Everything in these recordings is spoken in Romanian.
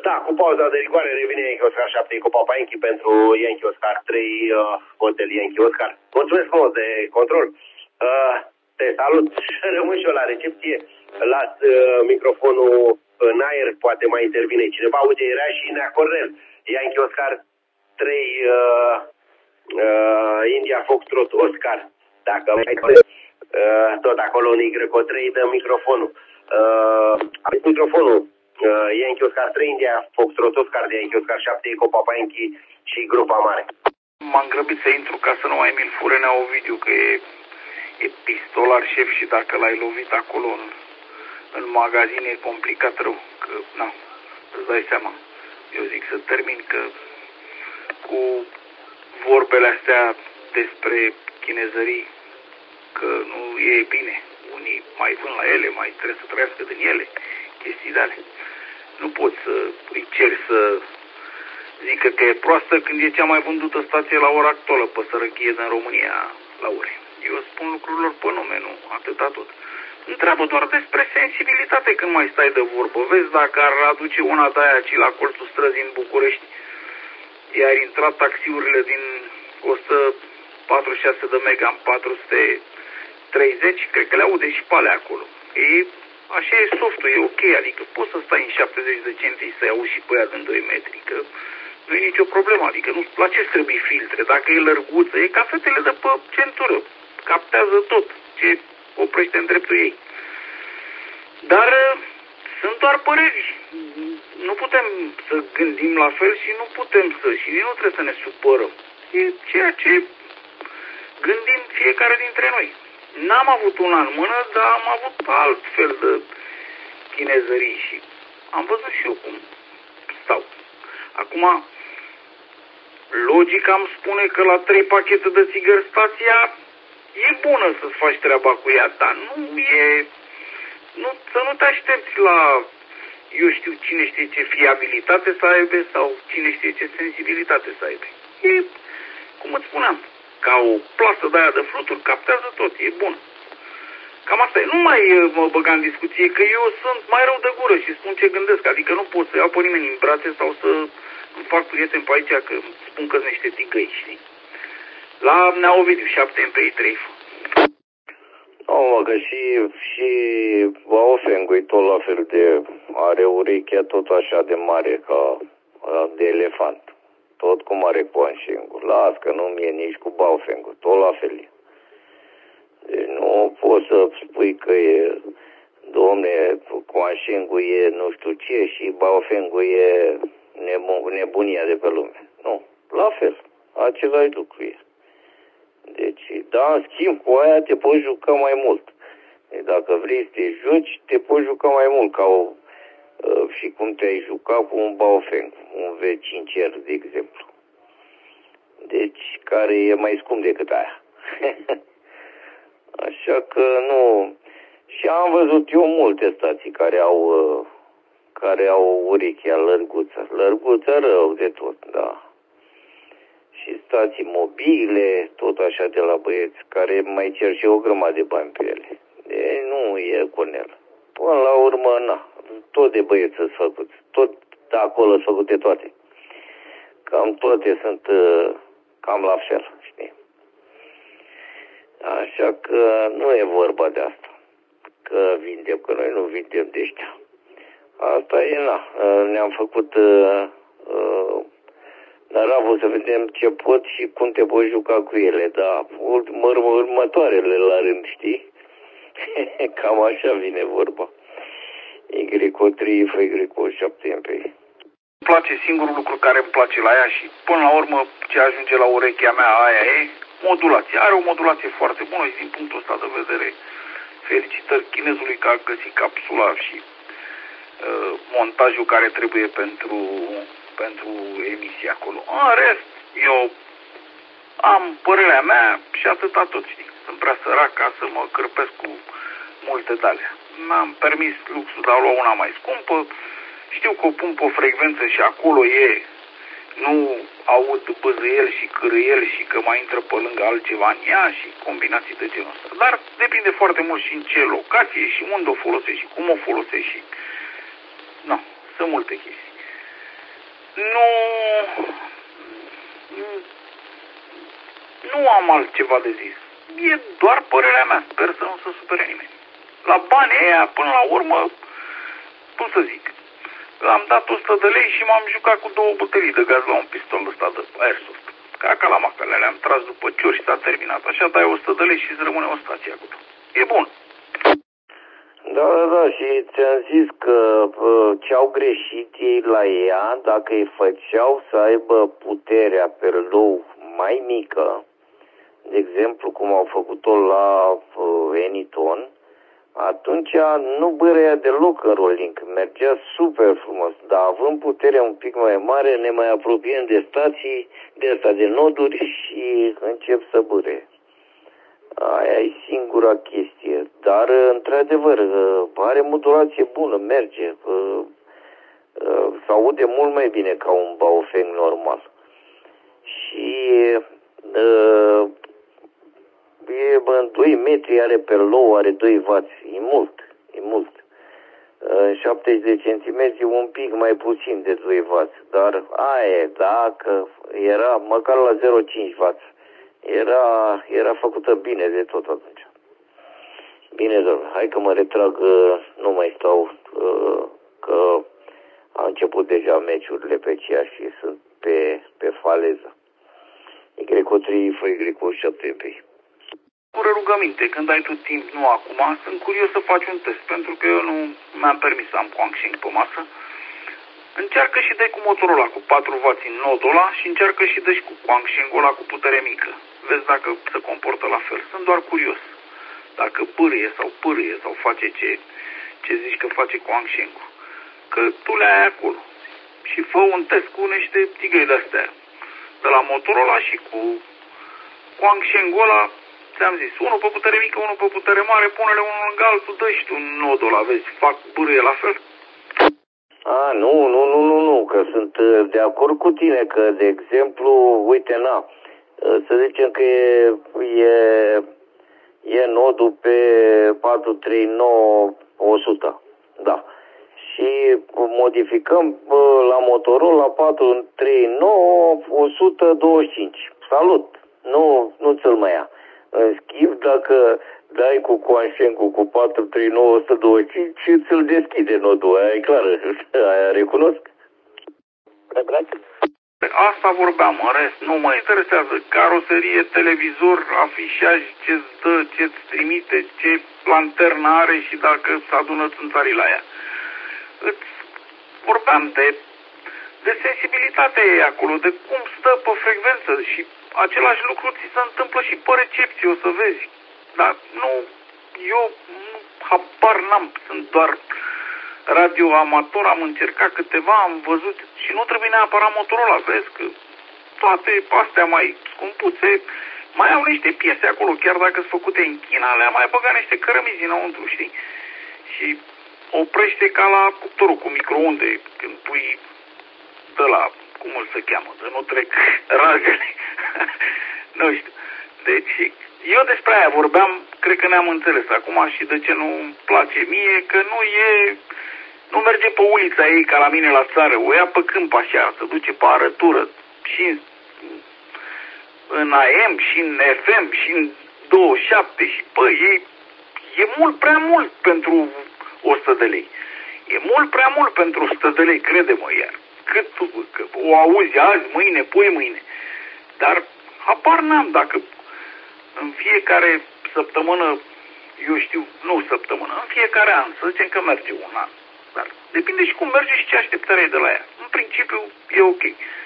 Da, cu pauza de rigoare revine Yankee Oscar 7 cu Papaenchi pentru Yankee Oscar 3, Hotel Yankee Oscar. Mulțumesc frumos de control. Te salut și rămân și eu la recepție. Las microfonul în aer, poate mai intervine cineva. Uite, era și Nea Cornel. Yankee Oscar 3, India Foxtrot Oscar. Dacă mai tot acolo în YO3 dă microfonul. Aveți microfonul. Yankee Oscar 3, India Foxtrot Oscar de Yankee Oscar 7, Eco Papaenchi și grupa mare. M-am grăbit să intru ca să nu mai mi-l fure Nea Ovidiu, că e pistolar șef și dacă l-ai lovit acolo în magazin e complicat rău, că, na, îți dai seama. Eu zic să termin, că cu vorbele astea despre chinezării, că nu e bine. Unii mai vând la ele, mai trebuie să trăiască din ele, chestii de ale. Nu poți să îi ceri să zică că e proastă când e cea mai vândută stație la ora actuală pe sărăchie din România la ore. Eu spun lucrurilor pe nume, nu atâta tot. Întreabă doar despre sensibilitate când mai stai de vorbă. Vezi dacă ar aduce una de aia ci la colțul străzii în București, iar intra taxiurile din 146 de mega în 430, cred că le aude și pe alea acolo. Așa e softul, e ok, adică poți să stai în 70 de centri să-i auzi și pe aia din 2 metri, că nu e nicio problemă, adică nu, la ce trebuie filtre? Dacă e lărguță, e ca fetele de pe centură, captează tot ce oprește în dreptul ei. Dar sunt doar păreri, nu putem să gândim la fel și nu putem să, și nu trebuie să ne supărăm. E ceea ce gândim fiecare dintre noi. N-am avut una în mână, dar am avut alt fel de chinezării și am văzut și eu cum stau. Acum, logica îmi spune că la 3 pachete de țigări stația e bună să-ți faci treaba cu ea, dar nu e... să nu te aștepți la, eu știu, cine știe ce fiabilitate să aibă sau cine știe ce sensibilitate să aibă. E, cum îți spuneam, ca o plasă de aia de fluturi, captează tot, e bun. Cam asta e. Nu mai mă băga în discuție, că eu sunt mai rău de gură și spun ce gândesc, adică nu pot să iau pe nimeni în brațe sau să îmi fac prieten pe aici, că spun că sunt niște tigăi, știi? La Nea Ovidiu, 7 MP3. Mă, că și Baofengul e tot la fel de... are urechea tot așa de mare ca de elefant. Tot cum are Coanșengul. Las că nu mi-e nici cu Baofengul. Tot la fel e. Deci nu poți să spui că e... Domne, Coanșengul e nu știu ce și Baofengul e nebunia de pe lume. Nu. La fel. Același lucru e. Deci, da, în schimb, cu aia te poți juca mai mult. Dacă vrei să te juci, te poți juca mai mult ca și cum te-ai juca cu un Baofeng, un V5R, de exemplu. Deci, care e mai scump decât aia. Așa că nu... Și am văzut eu multe stații care au urechea lărguță. Lărguță rău de tot, da. Și stații mobile, tot așa de la băieți, care mai cer și o grămadă de bani pe ele. Nu e Cornel. Până la urmă, na, tot de băieți sunt făcuți. Tot de acolo sunt făcute toate. Cam toate sunt cam la fel, știi? Așa că nu e vorba de asta. Că vindem, că noi nu vindem de ăștia. Asta e, na, ne-am făcut... Dar am vrut să vedem ce pot și cum te poți juca cu ele, da, următoarele la rând, știi? Cam așa vine vorba. YO3, YO7 MP. Îmi place singurul lucru care îmi place la ea și până la urmă ce ajunge la urechea mea aia e modulație. Are o modulație foarte bună și din punctul ăsta de vedere felicitări chinezului că a găsit capsula și montajul care trebuie pentru emisie acolo. În rest, eu am părerea mea și atâta tot, știi. Sunt prea sărac ca să mă crăpesc cu multe de-alea. Mi-am permis luxul de a lua una mai scumpă. Știu că o pun pe o frecvență și acolo e. Nu aud băzăiel și cârâiel și că mai intră pe lângă altceva în ea și combinații de genul ăsta. Dar depinde foarte mult și în ce locație și unde o folosești și cum o folosești și... Nu, sunt multe chestii. Nu am altceva de zis. E doar părerea mea. Sper să nu se supere nimeni. La banii ăia, până la urmă, cum să zic, am dat 100 de lei și m-am jucat cu 2 butelii de gaz la un pistol ăsta de airsoft. Ca la macale, le-am tras după ciori și s-a terminat. Așa dai 100 de lei și îți rămâne o stație acolo. E bun. Da, și ți-am zis că ce-au greșit ei la ea, dacă îi făceau să aibă puterea pe lou mai mică, de exemplu cum au făcut-o la Eniton, atunci nu bărea deloc în rolling, mergea super frumos, dar având puterea un pic mai mare, ne mai apropiem de stații, de noduri și încep să bâre. Aia e singura chestie, dar într-adevăr are modulație bună, merge, se aude mult mai bine ca un Baofeng normal. Și în 2 metri are pe low, are 2W, e mult. 70 de centimetri, un pic mai puțin de 2W, dar aia, dacă era măcar la 0,5W, era făcută bine de tot atunci. Bine, domnule, hai că mă retrag, nu mai stau, că a început deja meciurile pe aceea și sunt pe faleză. Y3 fă Y7 Pură rugăminte, când ai tot timp, nu acum, sunt curios să faci un test, pentru că eu nu mi-am permis să am Quansheng pe masă. Încearcă și dai cu motorul ăla cu 4W în nodul ăla și încearcă și dai cu Quansheng-ul ăla cu putere mică. Vezi dacă se comportă la fel. Sunt doar curios. Dacă pârâie sau face ce zici că face Quansheng-ul. Că tu le ai acolo. Și fă un test cu niște tigăi de-astea. De la motorul ăla și cu Quansheng-ul ăla, ți-am zis, unul pe putere mică, unul pe putere mare, pune-le unul lângă altul, dă și tu nodul ăla, vezi, fac pârâie la fel. Nu, că sunt de acord cu tine, că, de exemplu, uite, să zicem că e nodul pe 439-100, da. Și modificăm la motorul la 439-125. Salut! Nu ți-l mai ia. În schimb, dacă dai cu Quansheng-ul cu 439-125, ți-l deschide nodul, aia e clară, aia recunosc. Asta vorbeam, în rest nu mă interesează. Caroserie, televizor, afișaj, ce-ți dă, ce-ți trimite, ce lanternă are și dacă se adună țânțarii la ea. Îți vorbeam de sensibilitatea ei acolo, de cum stă pe frecvență și același lucru ți se întâmplă și pe recepție, o să vezi. Dar eu habar n-am, sunt doar radioamator, am încercat câteva, am văzut și nu trebuie neapărat motorul ăla, vezi că toate astea mai scumpuțe mai au niște piese acolo, chiar dacă sunt făcute în China, le-a mai băgat niște cărămizi înăuntru, știi? Și oprește ca la cuptorul cu microunde, când pui de la, cum îl se cheamă, de nu trec razele. Nu știu. Deci, eu despre aia vorbeam, cred că ne-am înțeles acum și de ce nu-mi place mie, că nu merge pe ulița ei ca la mine la țară, o ia pe câmp așa, se duce pe arătură și în AM și în FM și în 27 și e mult prea mult pentru 100 de lei. E mult prea mult pentru 100 de lei, crede-mă iar. Cât o auzi azi, mâine, poi mâine. Dar habar n-am dacă în fiecare săptămână, eu știu, nu săptămână, în fiecare an, să zicem că merge un an. Dar depinde și cum merge și ce așteptare ai de la ea. În principiu e ok.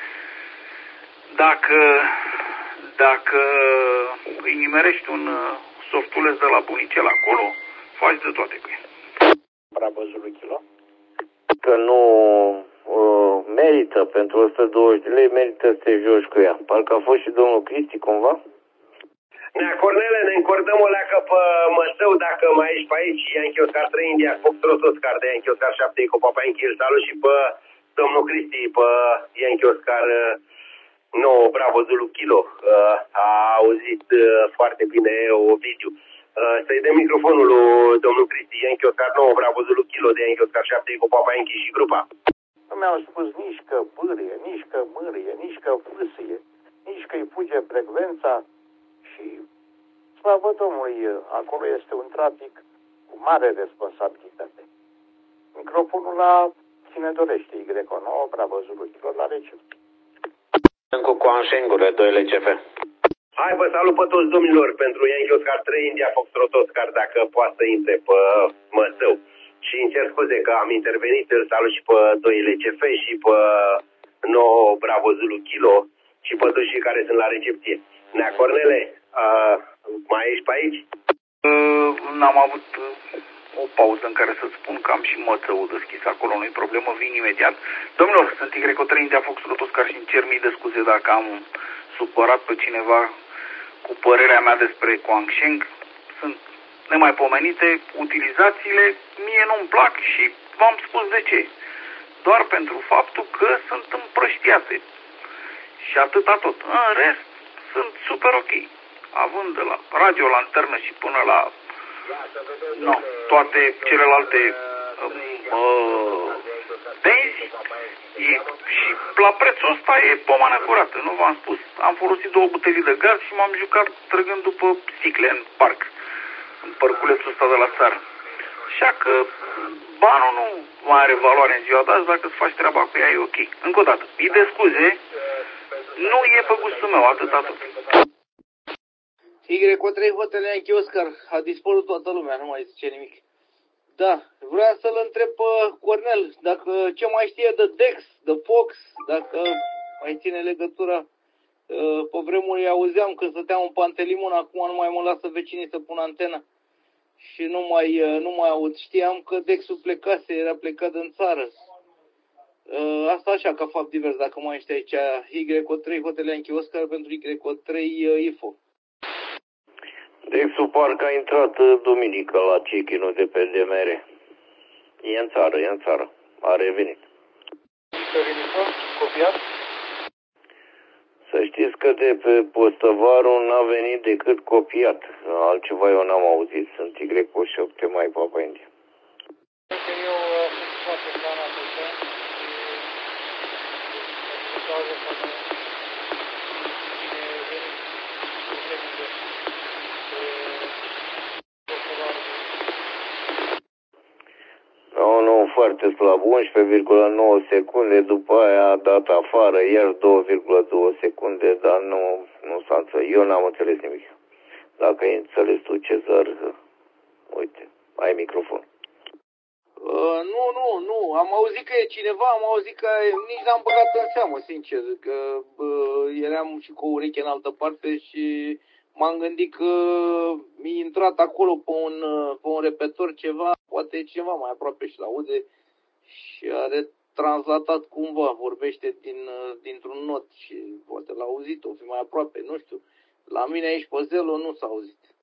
Dacă îi nimerești un softuleț de la bunicel acolo, faci de toate cu el. Brabăzului kilo? Că nu merită pentru 120 de lei, merită să te joci cu ea. Parcă a fost și domnul Cristi cumva? Nea Cornele, ne încordăm o leacă pe Măsău, dacă mai ești pe aici, Yankee Oscar 3 India, Foxtrot Oscar de Yankee Oscar 7 cu Papa Yankee, îl salut și pe domnul Cristi, pe Yankee Oscar 9, Bravo Zulu Kilo. A auzit foarte bine Ovidiu. Să-i dăm microfonul lui domnul Cristi, Yankee Oscar 9, Bravo Zulu Kilo de Yankee Oscar 7 cu Papa Yankee și grupa. mi-au spus nici că bârie, nici că mârie, nici că fâsâie, nici că îi fuge frecvența și, slavă Domnului, acolo este un trafic cu mare responsabilitate. Microfonul la cine dorește, Y9, Bravo Zulu Kilo, la recepție. Cu Coanșengure, 2 LCF. Hai, vă salut pe toți domnilor pentru Yankee Oscar 3, India Foxtrot Oscar, dacă poate să intre pe Măsău. Și îmi cer scuze că am intervenit, îl salut și pe 2 LCF și pe 9 Bravo Zulu Kilo și pe toți cei care sunt la recepție. Nea Cornele, mai ești pe aici? N-am avut o pauză în care să spun că am și Mățău deschis acolo, nu-i problemă, vin imediat. Domnilor, sunt Y3 India Foxtrot Oscar și îmi cer mii de scuze dacă am supărat pe cineva cu părerea mea despre Coanșeng. Sunt nemaipomenite utilizațiile, mie nu-mi plac și v-am spus de ce. Doar pentru faptul că sunt împrăștiate. Și atâta tot. În rest, sunt super ok. Având de la radio lanternă și până la toate celelalte benzi, și la prețul ăsta e pomană curată, nu v-am spus. Am folosit 2 butelii de gaz și m-am jucat trăgând după sticle în parc, în parculețul ăsta de la țară. Așa că banul nu mai are valoare în ziua de azi, dacă îți faci treaba cu ea e ok. Încă o dată, îi de scuze, nu e pe gustul meu, atâta tot. Y3 Hotel Yankee Oscar, a dispărut toată lumea, nu mai zice nimic. Da, vreau să-l întreb pe Cornel dacă ce mai știe de Dex, de Fox, dacă mai ține legătura. Pe vremuri auzeam că stăteam în Pantelimon, acum nu mai mă lasă vecinii să pun antena. Și nu mai aud. Știam că Dexul plecase, era plecat în țară. Asta așa, ca fapt divers, dacă mai ești aici. Y3 Hotel Yankee Oscar pentru Y3 Info. Dexul parcă a intrat duminică la check-in-ul de pe DMR. E în țară, a revenit. Copiat? Să știți că de pe Postăvaru n-a venit decât copiat. Altceva eu n-am auzit. Sunt Y7 mai Papa India. Eu sunt foarte plan atâta Nu, foarte slab, 11,9 secunde, după aia a dat afară, iar 2,2 secunde, dar nu s-a înțeles. Eu n-am înțeles nimic. Dacă ai înțeles tu, Cezar, uite, ai microfon. Nu. Am auzit că e cineva, am auzit că nici n-am băgat în seamă, sincer, că eram și cu o ureche în altă parte și m-am gândit că mi-a intrat acolo pe un repetor ceva, poate cineva mai aproape și l-aude și a retranslatat cumva, vorbește dintr-un not și poate l-a auzit, o fi mai aproape, nu știu. La mine aici pe Zelo nu s-a auzit.